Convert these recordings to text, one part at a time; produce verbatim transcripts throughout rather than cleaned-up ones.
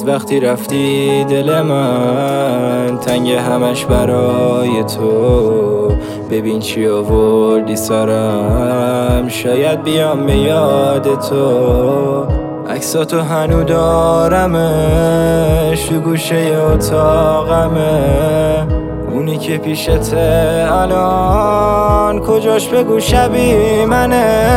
وقتی رفتی دل من تنگ همش برای تو. ببین چی آوردی سرم، شاید بیام به یاد تو. عکساتو هنو دارمش تو گوشه اتاقمه، اونی که پیشته الان کجاش بگو شبیه منه.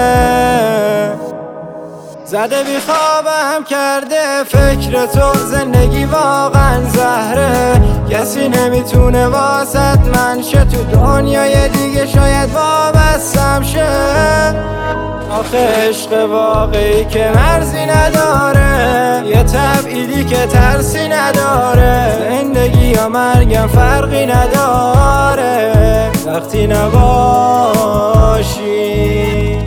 زده بی خوابم کرده فکر تو، زندگی واقعا زهره. کسی نمیتونه واسط من شه، تو دنیای دیگه شاید وابستم شه. آخه عشق واقعی که مرزی نداره، یه تبعیدی که ترسی نداره. زندگی یا مرگم فرقی نداره وقتی نباشی.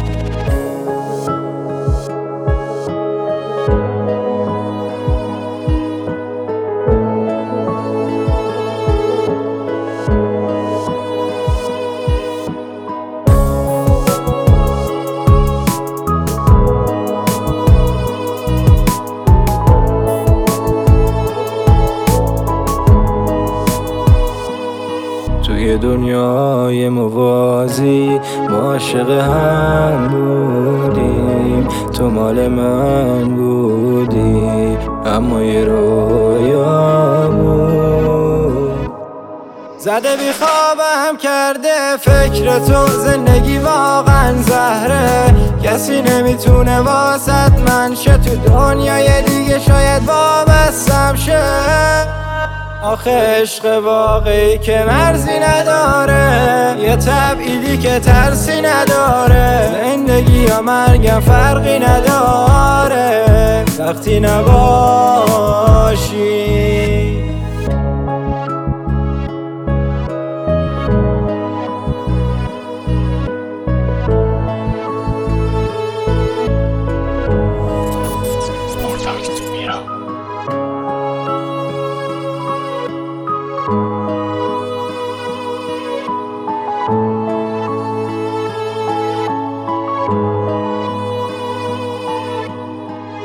توی دنیای موازی ما عاشق هم بودیم، تو مال من بودی اما یه رویا بود. زده بی خوابم کرده فکر تو، زندگی واقعا زهره. کسی نمیتونه واسط من شه، تو دنیای دیگه شاید وابستم شه. آخه عشق واقعی که مرزی نداره، یه تبعیدی که ترسی نداره. زندگی یا مرگم فرقی نداره وقتی نباشی. Mortal Mira.